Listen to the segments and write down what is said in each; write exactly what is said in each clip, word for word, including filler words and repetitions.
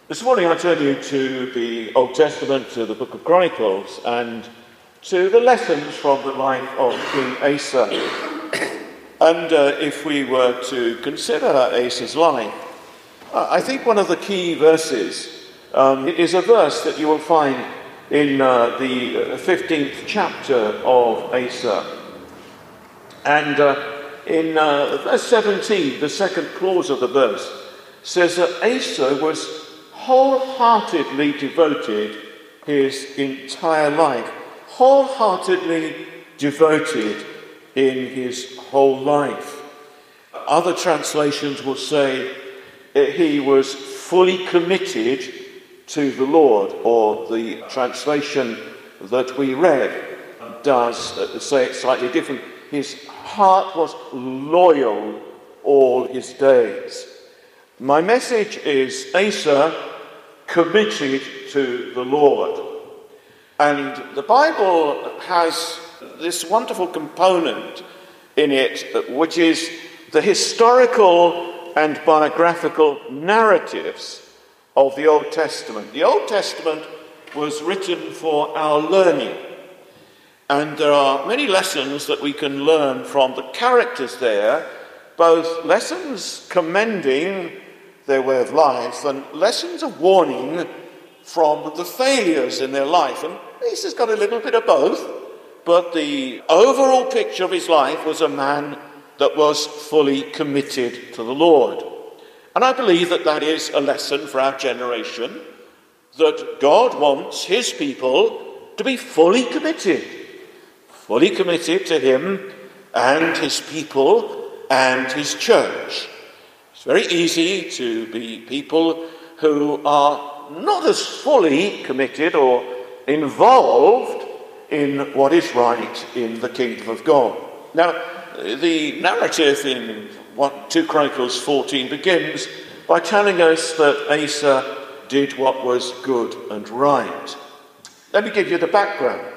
This morning I turn you to the Old Testament, to the book of Chronicles, and to the lessons from the life of King Asa. And uh, if we were to consider Asa's life, uh, I think one of the key verses um, is a verse that you will find in uh, the fifteenth chapter of Asa. And uh, in uh, verse seventeen, the second clause of the verse says that Asa was wholeheartedly devoted his entire life. Wholeheartedly devoted in his whole life. Other translations will say he was fully committed to the Lord, or the translation that we read does say it slightly different. His heart was loyal all his days. My message is Asa committed to the Lord. And the Bible has this wonderful component in it, which is the historical and biographical narratives of the Old Testament. The Old Testament was written for our learning. And there are many lessons that we can learn from the characters there, both lessons commending their way of life and lessons of warning from the failures in their life. And Asa's got a little bit of both, but the overall picture of his life was a man that was fully committed to the Lord. And I believe that that is a lesson for our generation, that God wants his people to be fully committed, fully committed to him and his people and his church. It's very easy to be people who are not as fully committed or involved in what is right in the kingdom of God. Now, the narrative in Second Chronicles fourteen begins by telling us that Asa did what was good and right. Let me give you the background.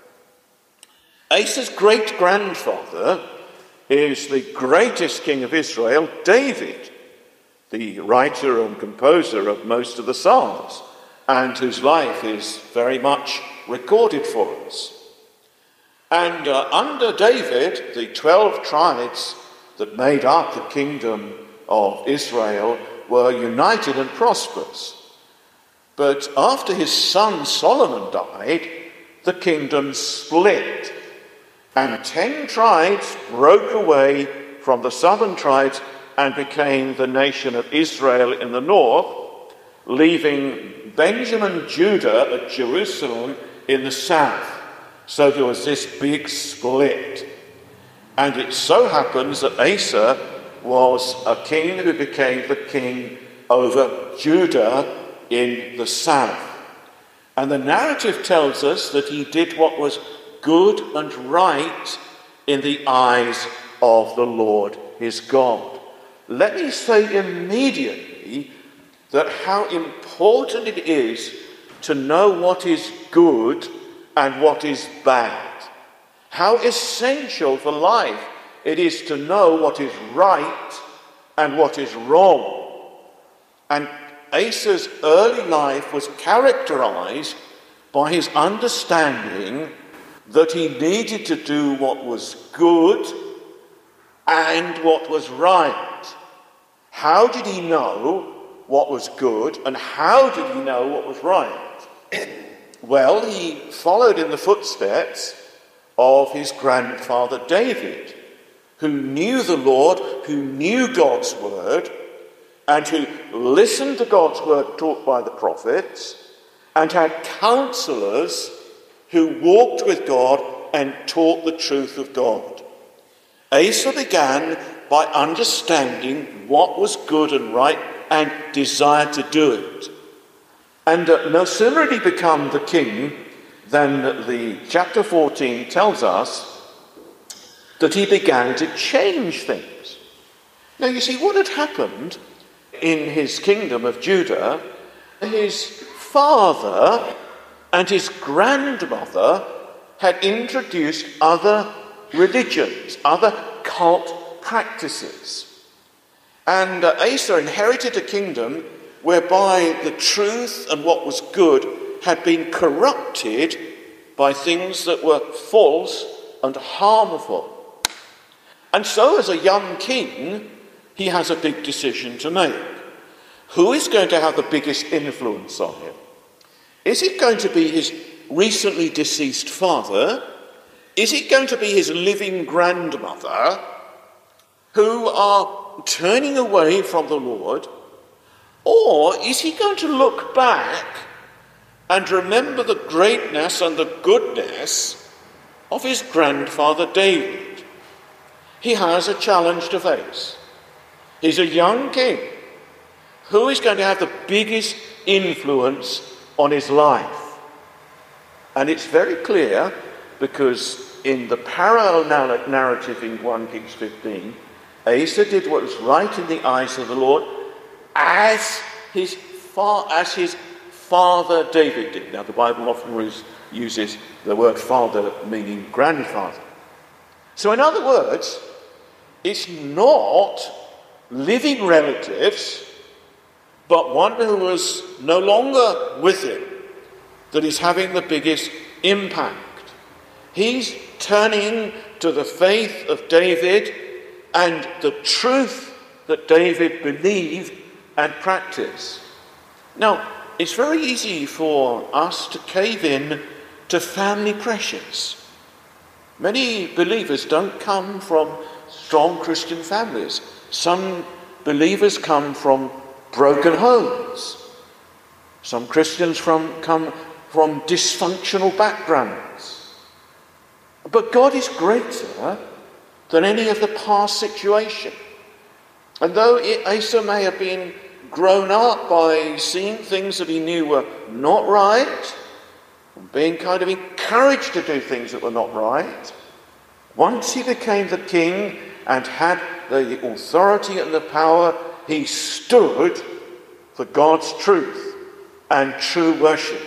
Asa's great-grandfather is the greatest king of Israel, David, the writer and composer of most of the Psalms, and whose life is very much recorded for us. And uh, under David, the twelve tribes that made up the kingdom of Israel were united and prosperous. But after his son Solomon died, the kingdom split, and ten tribes broke away from the southern tribes and became the nation of Israel in the north, leaving Benjamin, Judah, at Jerusalem in the south. So there was this big split. And it so happens that Asa was a king who became the king over Judah in the south. And the narrative tells us that he did what was good and right in the eyes of the Lord his God. Let me say immediately that how important it is to know what is good and what is bad. How essential for life it is to know what is right and what is wrong. And Asa's early life was characterized by his understanding that he needed to do what was good and what was right. How did he know what was good and how did he know what was right? Well, he followed in the footsteps of his grandfather David, who knew the Lord, who knew God's word, and who listened to God's word taught by the prophets, and had counselors who walked with God and taught the truth of God. Asa began by understanding what was good and right and desired to do it. And uh, no sooner had he become the king than the chapter fourteen tells us that he began to change things. Now you see, what had happened in his kingdom of Judah, his father and his grandmother had introduced other religions, other cult practices. And uh, Asa inherited a kingdom whereby the truth and what was good had been corrupted by things that were false and harmful. And so as a young king, he has a big decision to make. Who is going to have the biggest influence on him? Is it going to be his recently deceased father? Is it going to be his living grandmother, who are turning away from the Lord? Or is he going to look back and remember the greatness and the goodness of his grandfather David? He has a challenge to face. He's a young king. Who is going to have the biggest influence on his life? And it's very clear, because in the parallel narrative in First Kings fifteen, Asa did what was right in the eyes of the Lord, as his, fa- as his father David did. Now, the Bible often uses the word father meaning grandfather. So in other words, it's not living relatives, but one who was no longer with him that is having the biggest impact. He's turning to the faith of David and the truth that David believed and practiced. Now, it's very easy for us to cave in to family pressures. Many believers don't come from strong Christian families. Some believers come from broken homes. Some Christians from, come from dysfunctional backgrounds. But God is greater than any of the past situation. And though Asa may have been grown up by seeing things that he knew were not right, and being kind of encouraged to do things that were not right, once he became the king and had the authority and the power, he stood for God's truth and true worship.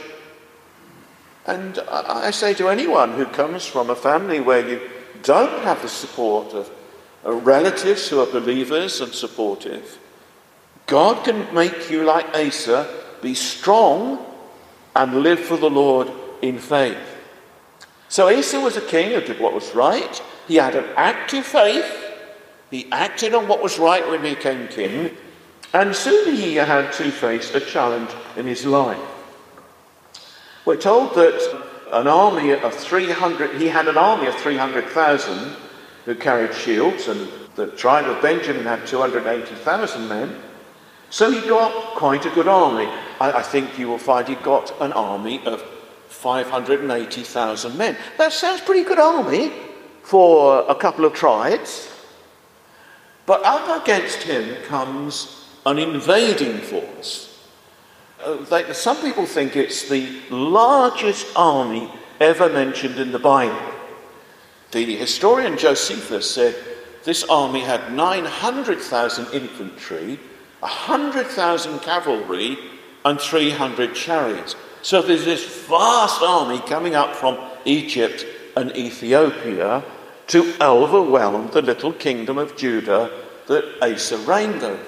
And I say to anyone who comes from a family where you don't have the support of relatives who are believers and supportive, God can make you like Asa, be strong and live for the Lord in faith. So Asa was a king who did what was right. He had an active faith. He acted on what was right when he became king. And soon he had to face a challenge in his life. We're told that an army of three hundred, he had an army of three hundred thousand who carried shields, and the tribe of Benjamin had two hundred eighty thousand men. So he got quite a good army. I, I think you will find he got an army of five hundred eighty thousand men. That sounds pretty good army for a couple of tribes. But up against him comes an invading force. Uh, they, some people think it's the largest army ever mentioned in the Bible. The historian Josephus said this army had nine hundred thousand infantry, one hundred thousand cavalry, and three hundred chariots. So there's this vast army coming up from Egypt and Ethiopia to overwhelm the little kingdom of Judah that Asa reigned over.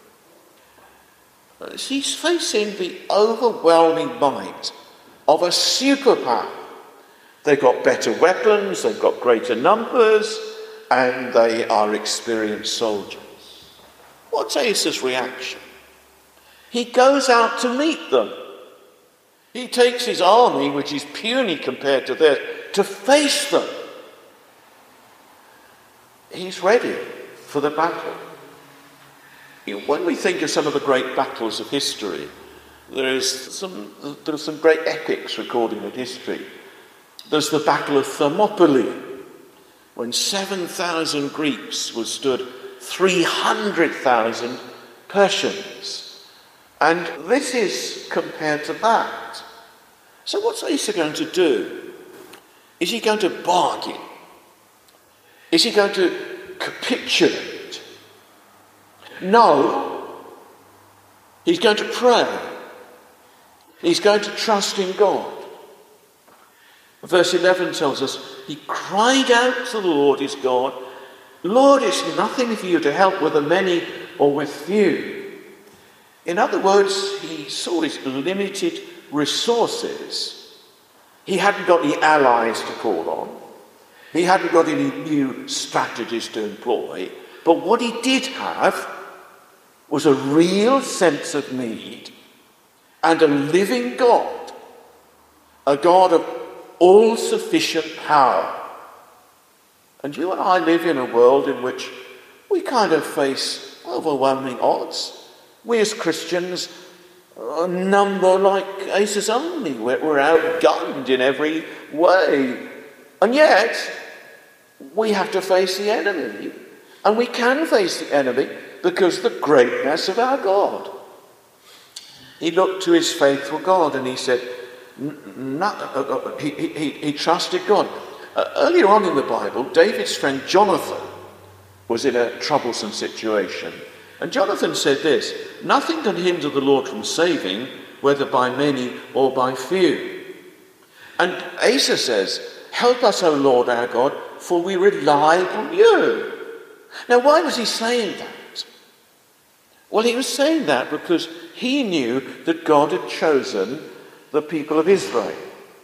He's facing the overwhelming might of a superpower. They've got better weapons, they've got greater numbers, and they are experienced soldiers. What's Asa's reaction? He goes out to meet them. He takes his army, which is puny compared to theirs, to face them. He's ready for the battle. When we think of some of the great battles of history, there is some, there are some great epics recorded in history. There's the Battle of Thermopylae, when seven thousand Greeks withstood three hundred thousand Persians. And this is compared to that. So what's Asa going to do? Is he going to bargain? Is he going to capitulate? No. He's going to pray. He's going to trust in God. Verse eleven tells us, he cried out to the Lord his God, Lord, it's nothing for you to help, whether many or with few. In other words, he saw his limited resources. He hadn't got any allies to call on. He hadn't got any new strategies to employ. But what he did have was a real sense of need and a living God, a God of all-sufficient power. And you and I live in a world in which we kind of face overwhelming odds. We as Christians are number like Asa's army. We're, we're outgunned in every way. And yet, we have to face the enemy. And we can face the enemy because of the greatness of our God. He looked to his faithful God and he said, not, uh, uh, he, he, he trusted God. Uh, earlier on in the Bible, David's friend Jonathan was in a troublesome situation. And Jonathan said this, nothing can hinder the Lord from saving, whether by many or by few. And Asa says, help us, O Lord our God, for we rely on you. Now, why was he saying that? Well, he was saying that because he knew that God had chosen the people of Israel.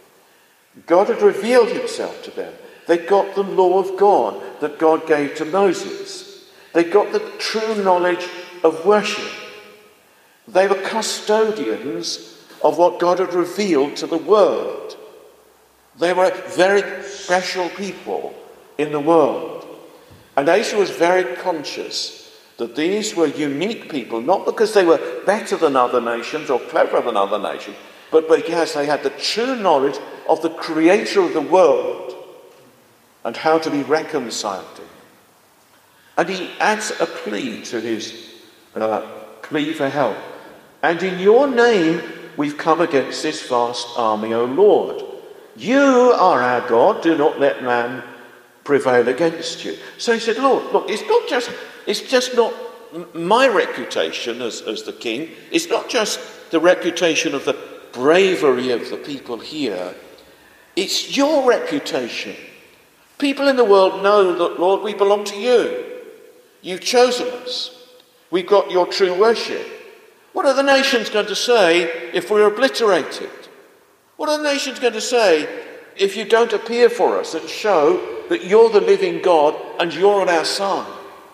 God had revealed himself to them. They got the law of God that God gave to Moses. They got the true knowledge of worship. They were custodians of what God had revealed to the world. They were very special people in the world. And Asa was very conscious that these were unique people, not because they were better than other nations or cleverer than other nations, but because they had the true knowledge of the creator of the world and how to be reconciled to him. And he adds a plea to his uh, plea for help. And in your name we've come against this vast army, O Lord. You are our God, do not let man prevail against you. So he said, Lord, look, it's not just, it's just not my reputation as, as the king. It's not just the reputation of the bravery of the people here. It's your reputation. People in the world know that, Lord, we belong to you. You've chosen us. We've got your true worship. What are the nations going to say if we're obliterated? What are the nations going to say if you don't appear for us and show that you're the living God and you're on our side?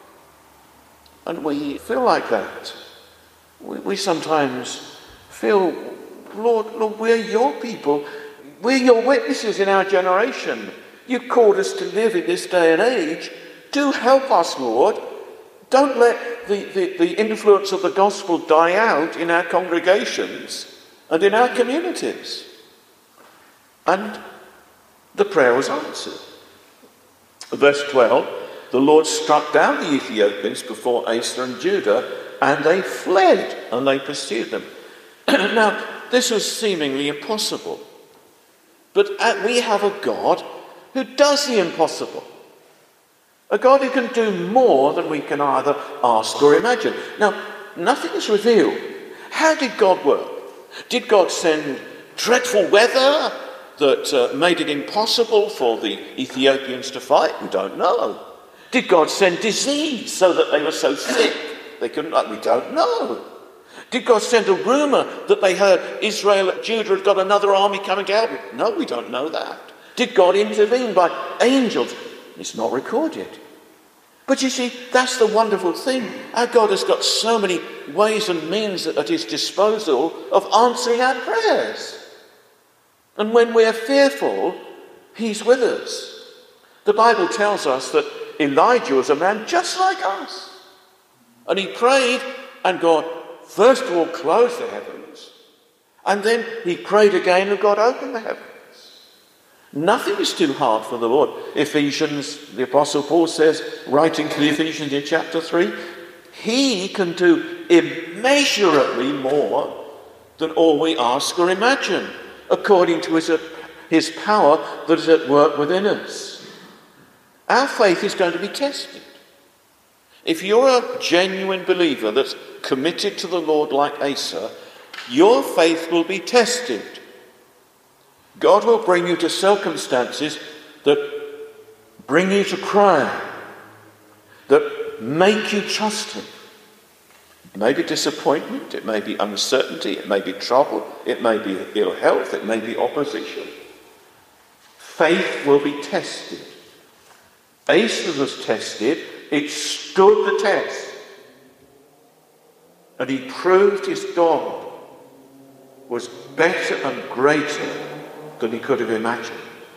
And we feel like that. We, we sometimes feel, Lord, Lord, we're your people. We're your witnesses in our generation. You've called us to live in this day and age. Do help us, Lord. Don't let the, the, the influence of the gospel die out in our congregations and in our communities. And the prayer was answered. Verse twelve, the Lord struck down the Ethiopians before Asa and Judah, and they fled, and they pursued them. Now, this was seemingly impossible. But we have a God who does the impossible. A God who can do more than we can either ask or imagine. Now, nothing is revealed. How did God work? Did God send dreadful weather that uh, made it impossible for the Ethiopians to fight? We don't know. Did God send disease so that they were so sick they couldn't? We don't know. Did God send a rumour that they heard Israel, Judah had got another army coming to help them? No, we don't know that. Did God intervene by angels? It's not recorded. But you see, that's the wonderful thing. Our God has got so many ways and means at his disposal of answering our prayers. And when we're fearful, he's with us. The Bible tells us that Elijah was a man just like us. And he prayed, and God first of all closed the heavens. And then he prayed again, and God opened the heavens. Nothing is too hard for the Lord. Ephesians, the Apostle Paul says, writing to the Ephesians in chapter three, he can do immeasurably more than all we ask or imagine, according to his, his power that is at work within us. Our faith is going to be tested. If you're a genuine believer that's committed to the Lord like Asa, your faith will be tested. God will bring you to circumstances that bring you to cry, that make you trust him. It may be disappointment, it may be uncertainty, it may be trouble, it may be ill health, it may be opposition. Faith will be tested. Asa was tested, it stood the test. And he proved his God was better and greater than he could have imagined.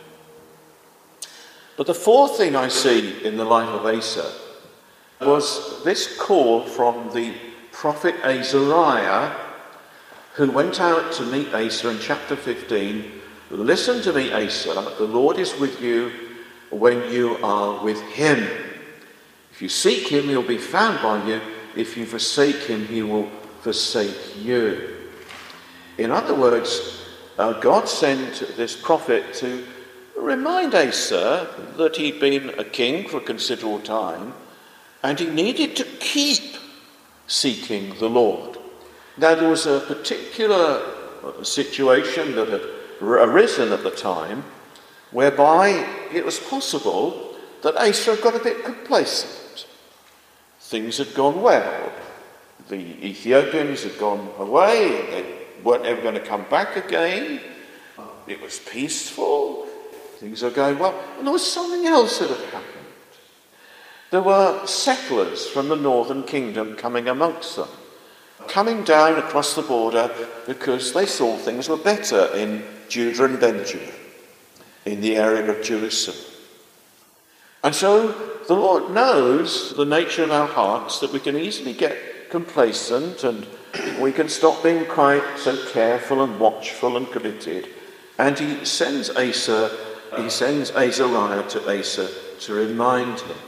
But the fourth thing I see in the life of Asa was this call from the prophet Azariah, who went out to meet Asa in chapter fifteen. Listen to me, Asa, the Lord is with you when you are with him. If you seek him, he'll be found by you. If you forsake him, he will forsake you. In other words, uh, God sent this prophet to remind Asa that he'd been a king for a considerable time, and he needed to keep seeking the Lord. Now, there was a particular situation that had arisen at the time whereby it was possible that Asa had got a bit complacent. Things had gone well. The Ethiopians had gone away. They weren't ever going to come back again. It was peaceful. Things are going well. And there was something else that had happened. There were settlers from the northern kingdom coming amongst them, coming down across the border because they saw things were better in Judah and Benjamin, in the area of Jerusalem. And so the Lord knows the nature of our hearts, that we can easily get complacent and we can stop being quite so careful and watchful and committed. And he sends Asa, he sends Azariah to Asa to remind him.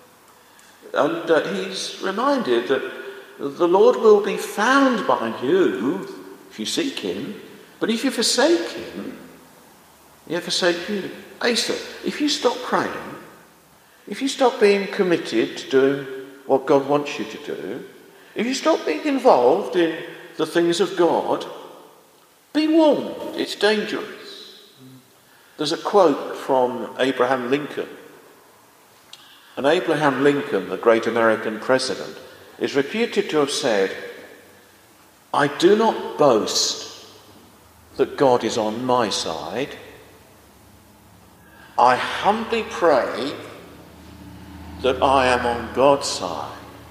And uh, he's reminded that the Lord will be found by you if you seek him, but if you forsake him, he'll forsake you. Asa, if you stop praying, if you stop being committed to doing what God wants you to do, if you stop being involved in the things of God, be warned, it's dangerous. There's a quote from Abraham Lincoln. And Abraham Lincoln, the great American president, is reputed to have said, "I do not boast that God is on my side. I humbly pray that I am on God's side."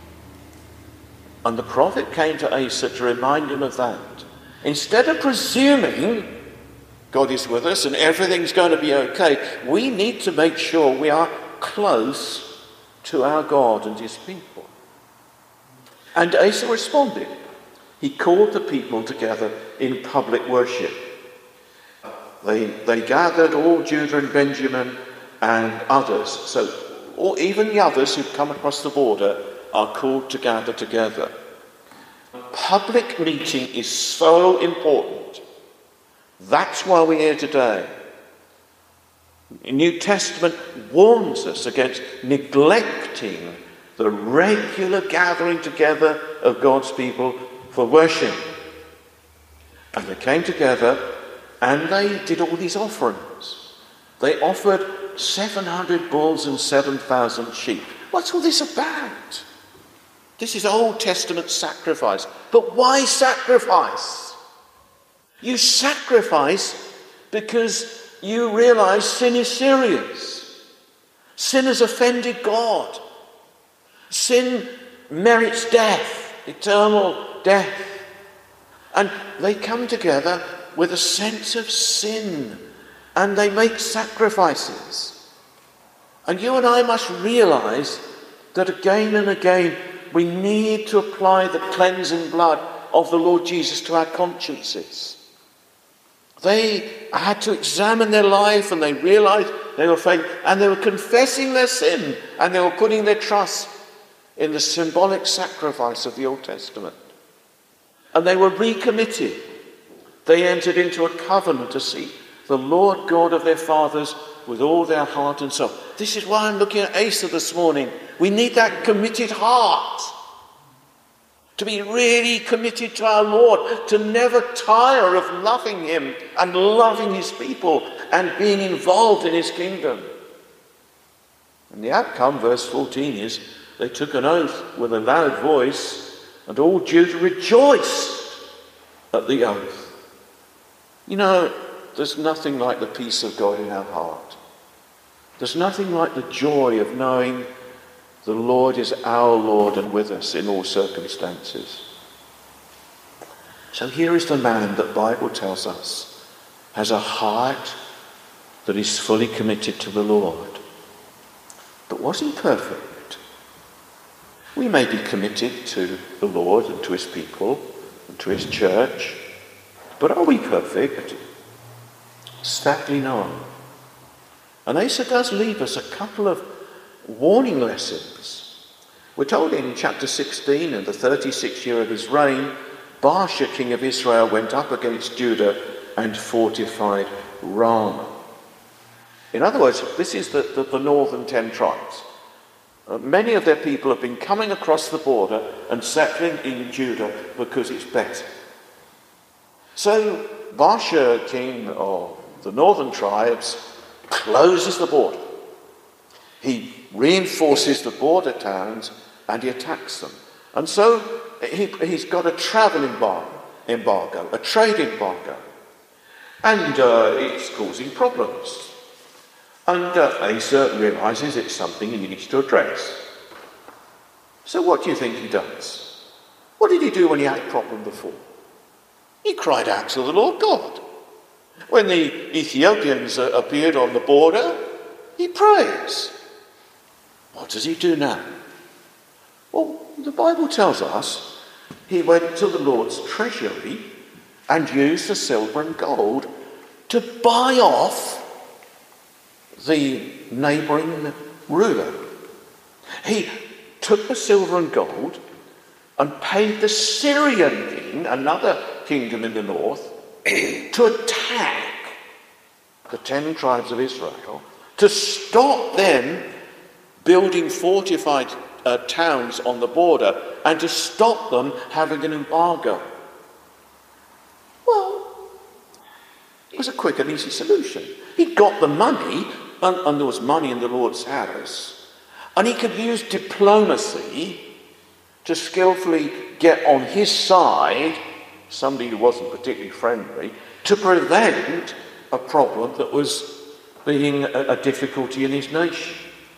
And the prophet came to Asa to remind him of that. Instead of presuming God is with us and everything's going to be okay, we need to make sure we are close to our God and his people. And Asa responded. He called the people together in public worship. They, they gathered all Judah and Benjamin and others. So or even the others who've come across the border are called to gather together. Public meeting is so important. That's why we're here today. The New Testament warns us against neglecting the regular gathering together of God's people for worship. And they came together and they did all these offerings. They offered seven hundred bulls and seven thousand sheep. What's all this about? This is Old Testament sacrifice. But why sacrifice? You sacrifice because you realize sin is serious. Sin has offended God. Sin merits death, eternal death. And they come together with a sense of sin and they make sacrifices. And you and I must realize that again and again we need to apply the cleansing blood of the Lord Jesus to our consciences. They had to examine their life and they realized they were failing and they were confessing their sin and they were putting their trust in the symbolic sacrifice of the Old Testament. And they were recommitted. They entered into a covenant to seek the Lord God of their fathers with all their heart and soul. This is why I'm looking at Asa this morning. We need that committed heart. To be really committed to our Lord, to never tire of loving him and loving his people and being involved in his kingdom. And the outcome, verse fourteen, is they took an oath with a loud voice And all Judah rejoiced at the oath. You know, there's nothing like the peace of God in our heart. There's nothing like the joy of knowing the Lord is our Lord and with us in all circumstances. So here is the man that the Bible tells us has a heart that is fully committed to the Lord. But was he perfect? We may be committed to the Lord and to his people and to his church, but are we perfect? Sadly not. And Asa does leave us a couple of warning lessons. We're told in chapter sixteen, in the thirty-sixth year of his reign, Baasha, king of Israel, went up against Judah and fortified Ramah. In other words, this is the, the, the northern ten tribes. Uh, many of their people have been coming across the border and settling in Judah because it's better. So Baasha, king of the northern tribes, closes the border. He reinforces the border towns and he attacks them. And so he, he's got a travel embargo, embargo, a trade embargo. And uh, it's causing problems. And uh, Asa realises it's something he needs to address. So what do you think he does? What did he do when he had a problem before? He cried out to the Lord God. When the Ethiopians uh, appeared on the border, he prays. What does he do now? Well, the Bible tells us he went to the Lord's treasury and used the silver and gold to buy off the neighbouring ruler. He took the silver and gold and paid the Syrian king, another kingdom in the north, to attack the ten tribes of Israel, to stop them building fortified uh, towns on the border, and to stop them having an embargo. Well, it was a quick and easy solution. He got the money, and, and there was money in the Lord's house, and he could use diplomacy to skillfully get on his side somebody who wasn't particularly friendly, to prevent a problem that was being a, a difficulty in his nation.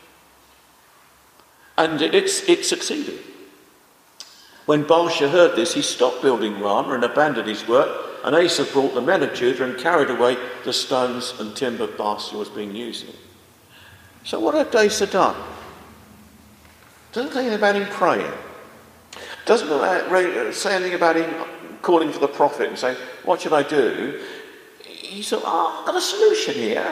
And it's, it succeeded. When Baasha heard this, he stopped building Ramah and abandoned his work, and Asa brought the men of Judah and carried away the stones and timber Baasha was being used. So what had Asa done? Doesn't say anything about him praying. Doesn't say anything about him calling for the prophet and saying, what should I do? He said, oh, I've got a solution here.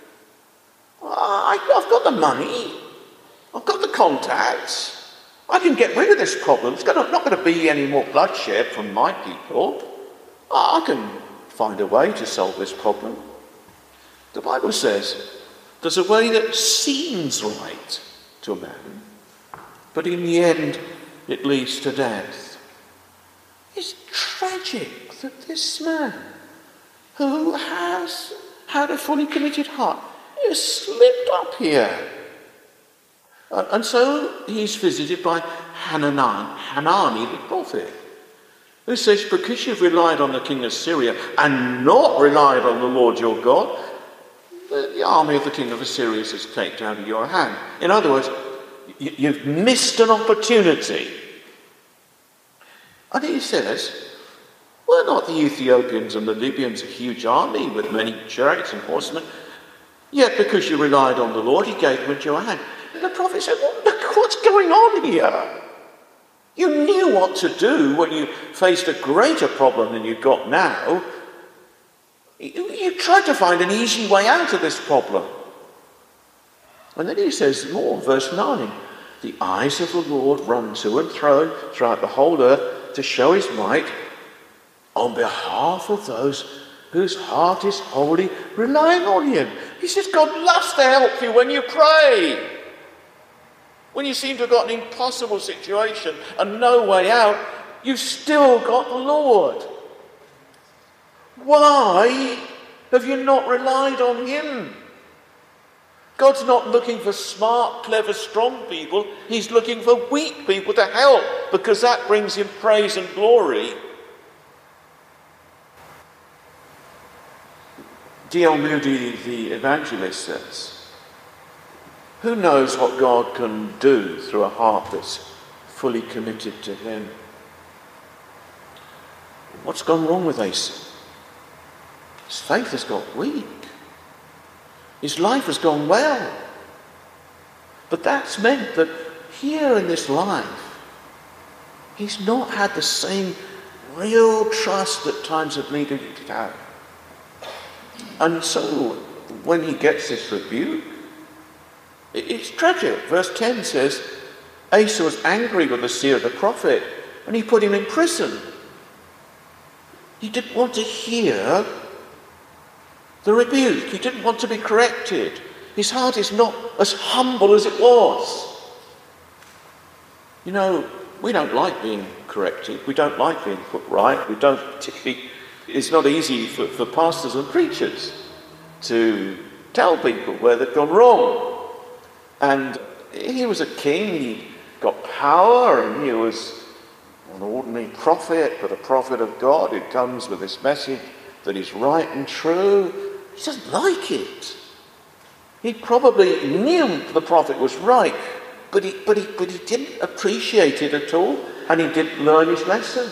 I, I've got the money. I've got the contacts. I can get rid of this problem. It's not going to be any more bloodshed from my people. I can find a way to solve this problem. The Bible says there's a way that seems right to a man, but in the end it leads to death. It's tragic that this man, who has had a fully committed heart, has slipped up here. Uh, and so he's visited by Hananan, Hanani the prophet, who says, because you've relied on the king of Syria and not relied on the Lord your God, the, the army of the king of Assyria has escaped out of your hand. In other words, you, you've missed an opportunity. And he says, were not the Ethiopians and the Libyans a huge army with many chariots and horsemen? Yet because you relied on the Lord, he gave them into your hand. And the prophet said, well, look what's going on here. You knew what to do when you faced a greater problem than you've got now. You, you tried to find an easy way out of this problem. And then he says more, verse nine, the eyes of the Lord run to and fro throughout the whole earth to show his might on behalf of those whose heart is wholly relying on him. He says God loves to help you when you pray. When you seem to have got an impossible situation and no way out, you've still got the Lord. Why have you not relied on him? God's not looking for smart, clever, strong people. He's looking for weak people to help, because that brings him praise and glory. D L Moody, the evangelist, says, who knows what God can do through a heart that's fully committed to him? What's gone wrong with Asa? His faith has got weak. His life has gone well. But that's meant that here in this life, he's not had the same real trust that times have needed him to have. And so, when he gets this rebuke, it's tragic. Verse ten says, Asa was angry with the seer the prophet, and he put him in prison. He didn't want to hear the rebuke. He didn't want to be corrected. His heart is not as humble as it was. You know, we don't like being corrected. We don't like being put right. We don't particularly... It's not easy for, for pastors and preachers to tell people where they've gone wrong. And he was a king. He got power, and he was an ordinary prophet, but a prophet of God who comes with this message that is right and true. He doesn't like it. He probably knew the prophet was right, but he, but he, but he didn't appreciate it at all, and he didn't learn his lesson.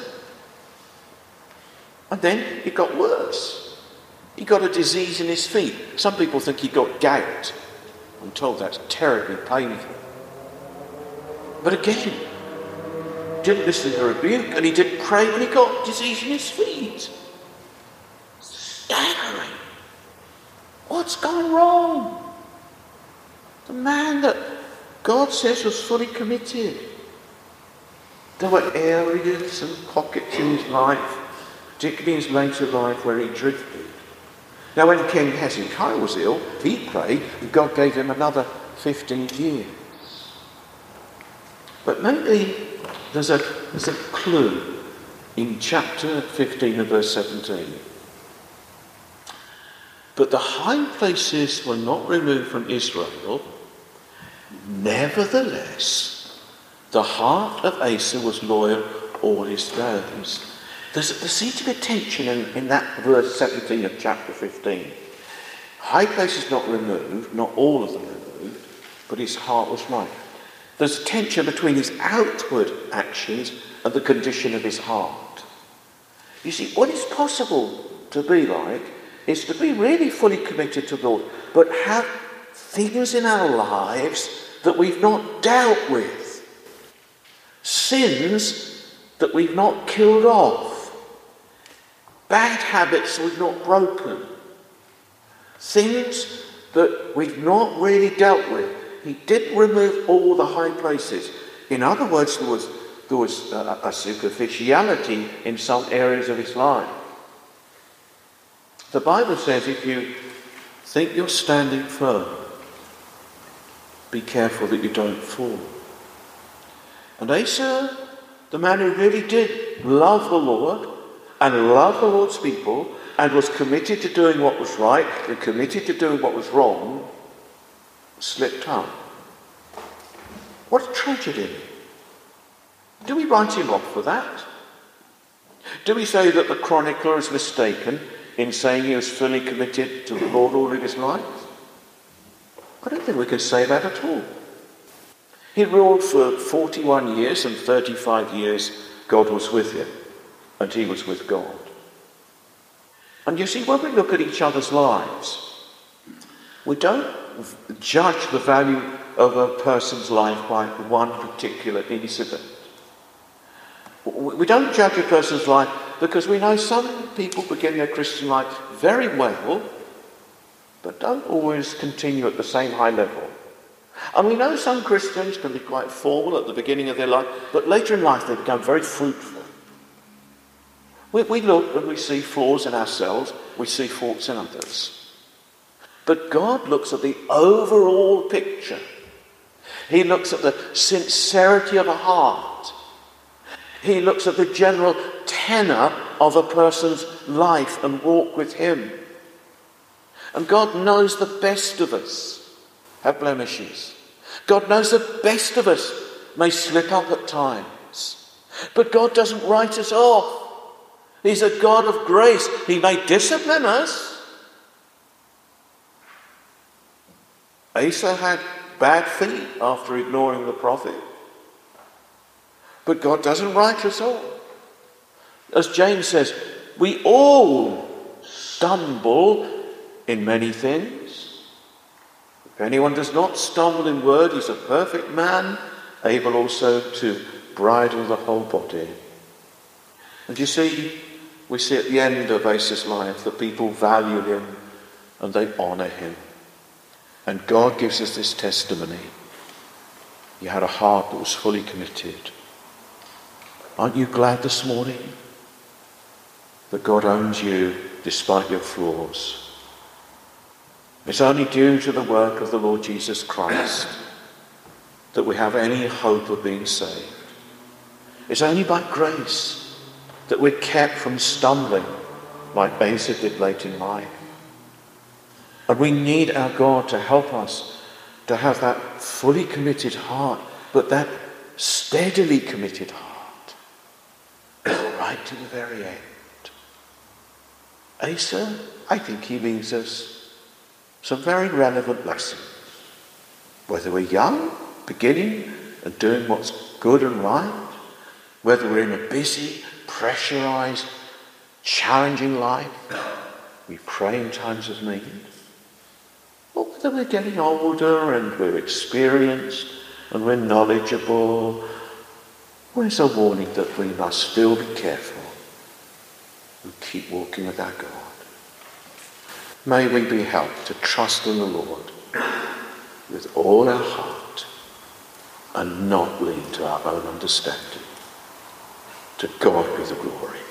And then it got worse. He got a disease in his feet. Some people think he got gout. I'm told that's terribly painful. But again, didn't listen to the rebuke, and he didn't pray when he got disease in his feet. Staggering. What's gone wrong? The man that God says was fully committed. There were areas and pockets in his life, particularly in his later life, where he drifted. Now, when King Hezekiah was ill, he prayed, and God gave him another fifteen years. But maybe there's a, there's a clue in chapter fifteen and verse seventeen. But the high places were not removed from Israel. Nevertheless, the heart of Asa was loyal all his days. There's, there seems to be a tension in, in that verse seventeen of chapter fifteen. High places not removed, not all of them removed, but his heart was right. There's a tension between his outward actions and the condition of his heart. You see, what it's possible to be like is to be really fully committed to the Lord, but have things in our lives that we've not dealt with. Sins that we've not killed off. Bad habits we've not broken. Things that we've not really dealt with. He didn't remove all the high places. In other words, there was, there was a, a superficiality in some areas of his life. The Bible says if you think you're standing firm, be careful that you don't fall. And Asa, the man who really did love the Lord and love the Lord's people and was committed to doing what was right and committed to doing what was wrong, slipped up. What a tragedy. Do we write him off for that? Do we say that the chronicler is mistaken in saying he was fully committed to the Lord all of his life? I don't think we can say that at all. He ruled for forty-one years, and thirty-five years God was with him, and he was with God. And you see, when we look at each other's lives, we don't judge the value of a person's life by one particular incident. We don't judge a person's life because we know some people begin their Christian life very well, but don't always continue at the same high level. And we know some Christians can be quite formal at the beginning of their life, but later in life they become very fruitful. We, we look and we see flaws in ourselves, we see faults in others. But God looks at the overall picture. He looks at the sincerity of a heart. He looks at the general tenor of a person's life and walk with him. And God knows the best of us. have blemishes. God knows the best of us may slip up at times. But God doesn't write us off. He's a God of grace. He may discipline us. Asa had bad feet after ignoring the prophet. But God doesn't write us off. As James says, we all stumble in many things. If anyone does not stumble in word, he's a perfect man, able also to bridle the whole body. And you see, we see at the end of Asa's life that people value him and they honour him. And God gives us this testimony. He had a heart that was fully committed. Aren't you glad this morning that God owns you despite your flaws? It's only due to the work of the Lord Jesus Christ that we have any hope of being saved. It's only by grace that we're kept from stumbling like Asa did late in life. And we need our God to help us to have that fully committed heart, but that steadily committed heart, right to the very end. Asa, I think he leaves us some very relevant lessons. Whether we're young, beginning and doing what's good and right, whether we're in a busy, pressurized, challenging life, we pray in times of need, or whether we're getting older and we're experienced and we're knowledgeable, where's a warning that we must still be careful and keep walking with our God. May we be helped to trust in the Lord with all our heart and not lean to our own understanding. To God be the glory.